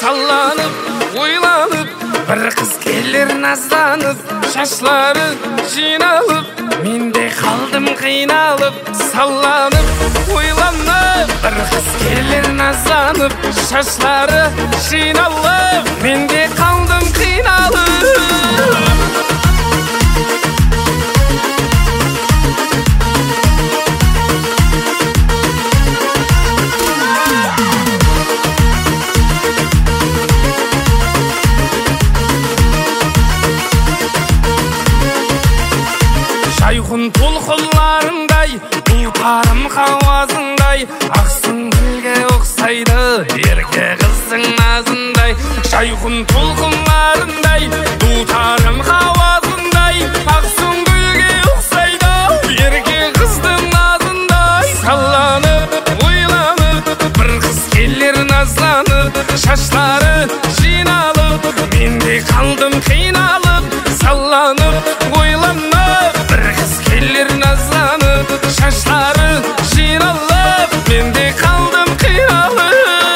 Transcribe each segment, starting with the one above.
салланып, ойланып, бір қыз келер назданып, шашлары жиналып, мен де қалдым қиналып, салланып, ойланып, бір қыз келер назданып, шашлары жиналып, мен де қалдым қиналып. Шайхун толқынларындай, ұлтарым қауазындай, ақсын гүлге ұқсайды, ерке қыздың назындай. Шайхун толқынларындай, ұлтарым қауазындай, ақсын гүлге ұқсайды, ерке қыздың назындай. Салланып, ойланып, бір қыз келер назланып, шашлары жиналып, мен де қалдым қиналып. Салланып, ойланып, бір қыз келер назланып, шашлары жиналып, мен де қалдым қиналып.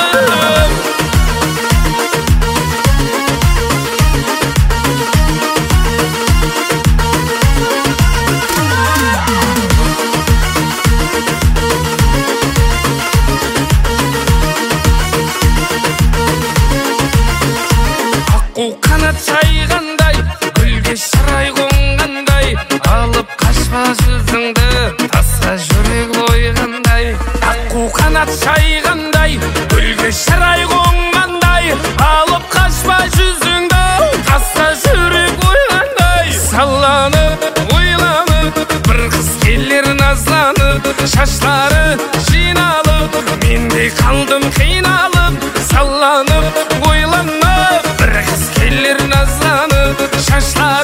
Аққу қанат жайғандай, гүлге шырай қонғандай, алып қашпа жүзіңді, тасқа жүрек ойғандай. Аққу қанат жайғандай, гүлге шырай қонғандай, алып қашпа жүзіңді, тасқа жүрек ойғандай. Салланып, ойланып, бір қыз келер назланып, шашлары жиналып, мен де қалдым қиналып. Салланып, ойланып, бір қыз келер назланып, шашлары